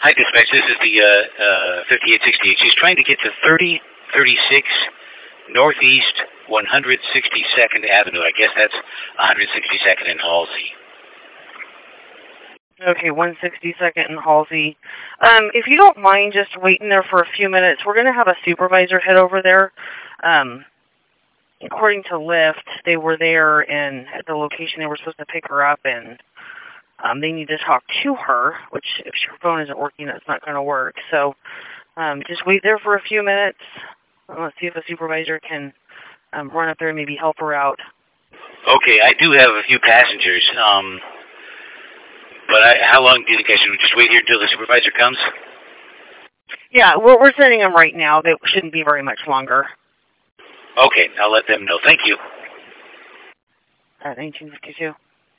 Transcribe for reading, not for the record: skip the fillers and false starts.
Hi, dispatch. This is the 5868. She's trying to get to 3036 Northeast 162nd Avenue. I guess that's 162nd and Halsey. Okay, 162nd and Halsey. If you don't mind just waiting there for a few minutes, we're going to have a supervisor head over there. According to Lyft, they were there and at the location they were supposed to pick her up, and they need to talk to her, which if your phone isn't working, that's not going to work. So just wait there for a few minutes. Let's see if a supervisor can run up there and maybe help her out. Okay, I do have a few passengers. But how long do you think I should just wait here until the supervisor comes? Yeah, we're sending them right now. They shouldn't be very much longer. Okay, I'll let them know. Thank you. At 1952.